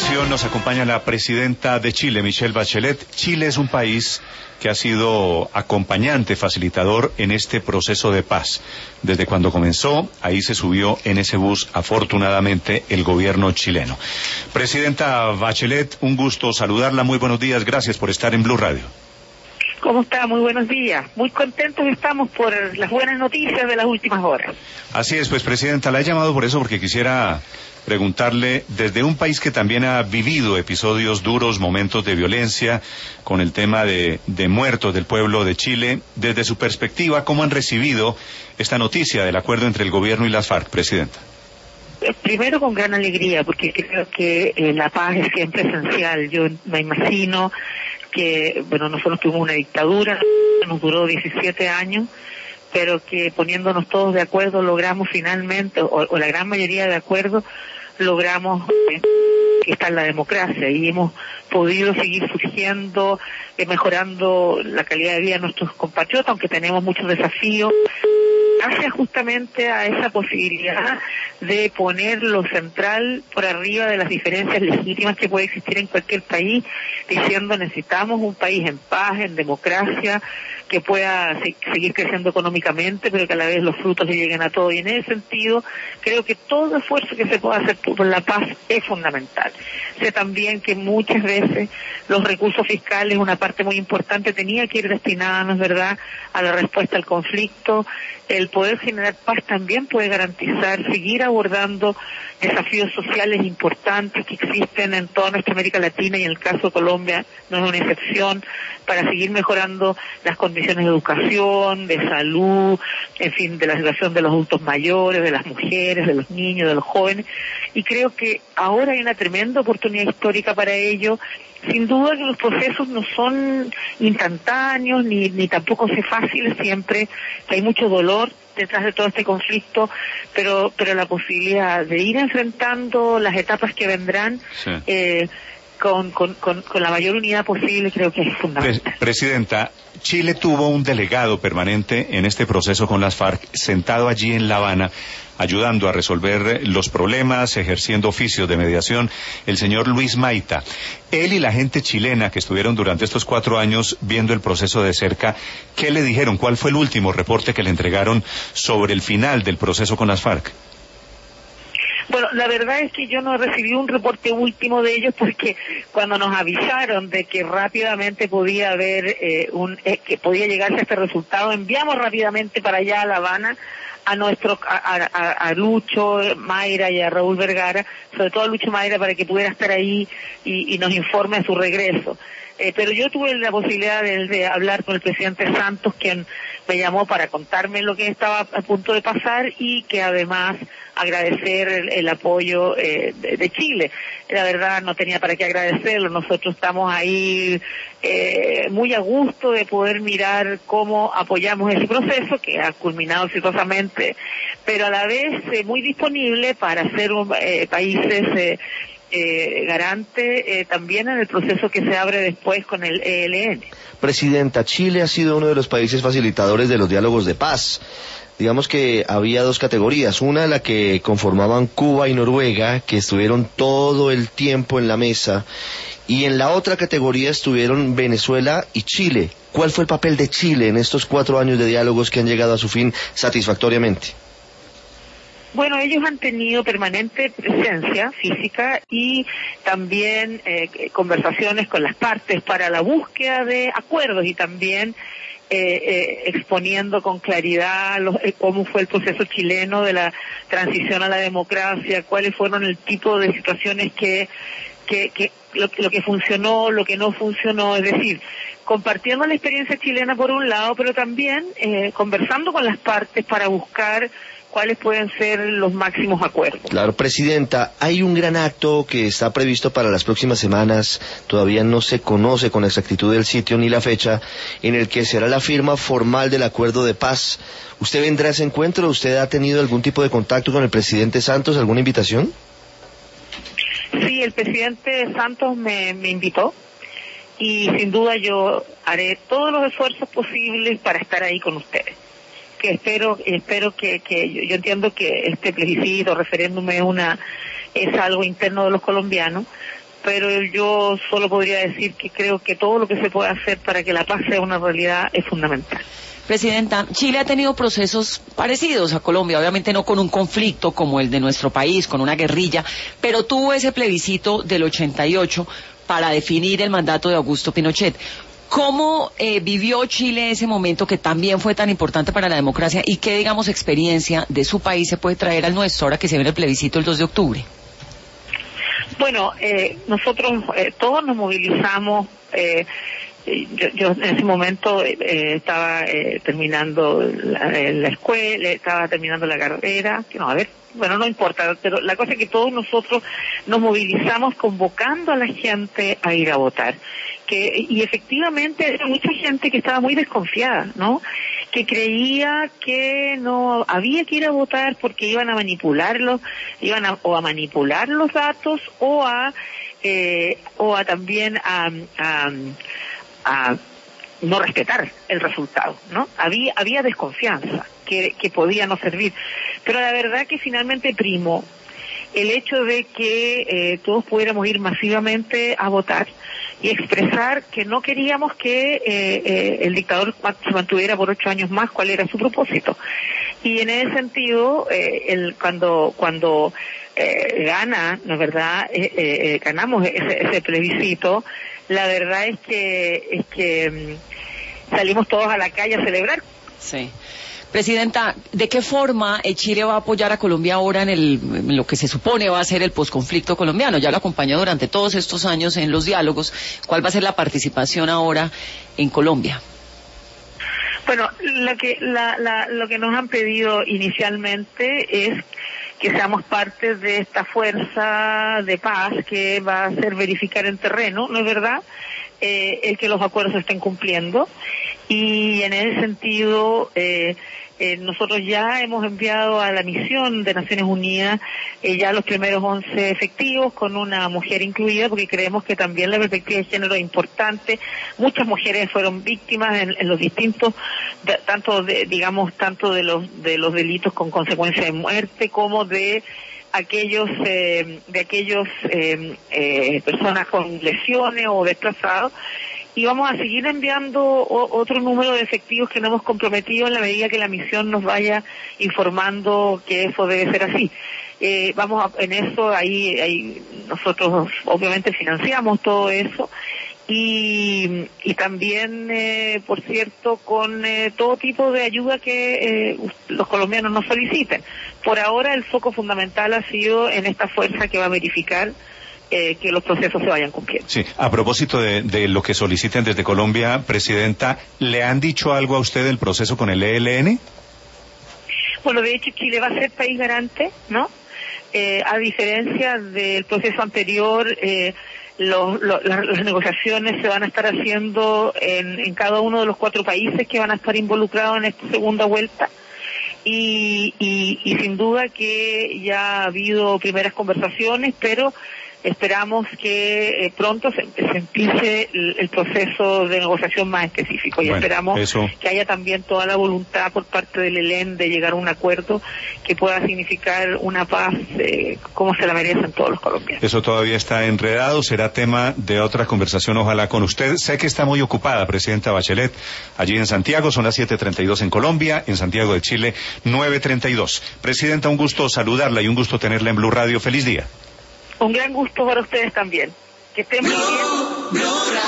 continuación nos acompaña la presidenta de Chile, Michelle Bachelet. Chile es un país que ha sido acompañante, facilitador en este proceso de paz. Desde cuando comenzó, ahí se subió en ese bus, afortunadamente, el gobierno chileno. Presidenta Bachelet, un gusto saludarla. Muy buenos días. Gracias por estar en Blue Radio. ¿Cómo está? Muy buenos días. Muy contentos estamos por las buenas noticias de las últimas horas. Así es, pues, presidenta, la he llamado por eso, porque quisiera preguntarle, desde un país que también ha vivido episodios duros, momentos de violencia, con el tema de muertos del pueblo de Chile, desde su perspectiva, ¿cómo han recibido esta noticia del acuerdo entre el gobierno y las FARC, presidenta? Primero con gran alegría, porque creo que la paz es siempre esencial. Yo me imagino que, nosotros tuvimos una dictadura, nos duró 17 años, pero que poniéndonos todos de acuerdo logramos finalmente, o la gran mayoría de acuerdo, logramos que está en la democracia y hemos podido seguir surgiendo, mejorando la calidad de vida de nuestros compatriotas, aunque tenemos muchos desafíos, gracias justamente a esa posibilidad de poner lo central por arriba de las diferencias legítimas que puede existir en cualquier país, diciendo necesitamos un país en paz, en democracia, que pueda seguir creciendo económicamente, pero que a la vez los frutos le lleguen a todos. Y en ese sentido, creo que todo esfuerzo que se pueda hacer por la paz es fundamental. Sé también que muchas veces los recursos fiscales, una parte muy importante, tenía que ir destinada, ¿no es verdad?, a la respuesta al conflicto. El poder generar paz también puede garantizar seguir abordando desafíos sociales importantes que existen en toda nuestra América Latina, y en el caso de Colombia no es una excepción, para seguir mejorando las condiciones de educación, de salud, en fin, de la situación de los adultos mayores, de las mujeres, de los niños, de los jóvenes. Y creo que ahora hay una tremenda oportunidad histórica para ello. Sin duda que los procesos no son instantáneos, ni tampoco son fáciles siempre, que hay mucho dolor detrás de todo este conflicto, pero la posibilidad de ir enfrentando las etapas que vendrán, sí, con la mayor unidad posible, creo que es fundamental. Presidenta, Chile tuvo un delegado permanente en este proceso con las FARC, sentado allí en La Habana, ayudando a resolver los problemas, ejerciendo oficios de mediación, el señor Luis Maita. Él y la gente chilena que estuvieron durante estos 4 años viendo el proceso de cerca, ¿qué le dijeron? ¿Cuál fue el último reporte que le entregaron sobre el final del proceso con las FARC? Bueno, la verdad es que yo no recibí un reporte último de ellos, porque cuando nos avisaron de que rápidamente podía haber que podía llegarse a este resultado, enviamos rápidamente para allá a La Habana a Lucho Mayra y a Raúl Vergara, sobre todo a Lucho Mayra, para que pudiera estar ahí y nos informe a su regreso. Pero yo tuve la posibilidad de hablar con el presidente Santos, quien me llamó para contarme lo que estaba a punto de pasar, y que además agradecer el apoyo de Chile. La verdad no tenía para qué agradecerlo, nosotros estamos ahí muy a gusto de poder mirar cómo apoyamos ese proceso que ha culminado exitosamente, pero a la vez muy disponible para ser países garante también en el proceso que se abre después con el ELN. Presidenta, Chile ha sido uno de los países facilitadores de los diálogos de paz. Digamos que había 2 categorías, una la que conformaban Cuba y Noruega, que estuvieron todo el tiempo en la mesa, y en la otra categoría estuvieron Venezuela y Chile. ¿Cuál fue el papel de Chile en estos 4 años de diálogos que han llegado a su fin satisfactoriamente? Bueno, ellos han tenido permanente presencia física y también conversaciones con las partes para la búsqueda de acuerdos, y también exponiendo con claridad cómo fue el proceso chileno de la transición a la democracia, cuáles fueron el tipo de situaciones lo que funcionó, lo que no funcionó, es decir, compartiendo la experiencia chilena por un lado, pero también conversando con las partes para buscar cuáles pueden ser los máximos acuerdos. Claro, Presidenta, hay un gran acto que está previsto para las próximas semanas, todavía no se conoce con exactitud el sitio ni la fecha, en el que será la firma formal del acuerdo de paz. ¿Usted vendrá a ese encuentro? ¿Usted ha tenido algún tipo de contacto con el presidente Santos? ¿Alguna invitación? Sí, el presidente Santos me invitó, y sin duda yo haré todos los esfuerzos posibles para estar ahí con ustedes. Que espero que yo entiendo que este plebiscito, referéndum es algo interno de los colombianos, pero yo solo podría decir que creo que todo lo que se puede hacer para que la paz sea una realidad es fundamental. Presidenta, Chile ha tenido procesos parecidos a Colombia, obviamente no con un conflicto como el de nuestro país, con una guerrilla, pero tuvo ese plebiscito del 88 para definir el mandato de Augusto Pinochet. ¿Cómo vivió Chile ese momento que también fue tan importante para la democracia y qué, digamos, experiencia de su país se puede traer al nuestro ahora que se viene el plebiscito el 2 de octubre? Bueno, nosotros todos nos movilizamos. Yo en ese momento estaba terminando la escuela, estaba terminando la carrera, no importa, pero la cosa es que todos nosotros nos movilizamos convocando a la gente a ir a votar. Y efectivamente había mucha gente que estaba muy desconfiada, ¿no? Que creía que no había que ir a votar porque iban a manipularlos, o a manipular los datos o a también a no respetar el resultado, ¿no? Había desconfianza que podía no servir, pero la verdad que finalmente primó el hecho de que todos pudiéramos ir masivamente a votar y expresar que no queríamos que el dictador se mantuviera por 8 años más, cuál era su propósito. Y en ese sentido, cuando gana, ¿no es verdad? Ganamos ese plebiscito. La verdad es que salimos todos a la calle a celebrar. Sí. Presidenta, ¿de qué forma Chile va a apoyar a Colombia ahora en lo que se supone va a ser el posconflicto colombiano? Ya lo acompañó durante todos estos años en los diálogos. ¿Cuál va a ser la participación ahora en Colombia? Bueno, lo que nos han pedido inicialmente es que seamos parte de esta fuerza de paz que va a hacer verificar en terreno, ¿no es verdad?, el que los acuerdos se estén cumpliendo. Y en ese sentido, nosotros ya hemos enviado a la misión de Naciones Unidas ya los primeros 11 efectivos, con una mujer incluida, porque creemos que también la perspectiva de género es importante. Muchas mujeres fueron víctimas en los distintos, tanto de los delitos con consecuencia de muerte, como de aquellos personas con lesiones o desplazados. Y vamos a seguir enviando otro número de efectivos que nos hemos comprometido en la medida que la misión nos vaya informando que eso debe ser así. En eso, ahí nosotros obviamente financiamos todo eso y también, por cierto, con todo tipo de ayuda que los colombianos nos soliciten. Por ahora el foco fundamental ha sido en esta fuerza que va a verificar que los procesos se vayan cumpliendo. Sí, a propósito de lo que soliciten desde Colombia, Presidenta, ¿le han dicho algo a usted del proceso con el ELN? Bueno, de hecho Chile va a ser país garante, ¿no? A diferencia del proceso anterior, las negociaciones se van a estar haciendo en cada uno de los 4 países que van a estar involucrados en esta segunda vuelta. Y sin duda que ya ha habido primeras conversaciones, pero esperamos que pronto se empiece el proceso de negociación más específico y esperamos que haya también toda la voluntad por parte del ELN de llegar a un acuerdo que pueda significar una paz como se la merecen todos los colombianos. Eso todavía está enredado, será tema de otra conversación, ojalá con usted. Sé que está muy ocupada, Presidenta Bachelet, allí en Santiago, son las 7:32 en Colombia, en Santiago de Chile, 9:32. Presidenta, un gusto saludarla y un gusto tenerla en Blue Radio. Feliz día. Un gran gusto para ustedes también. Que estén muy bien.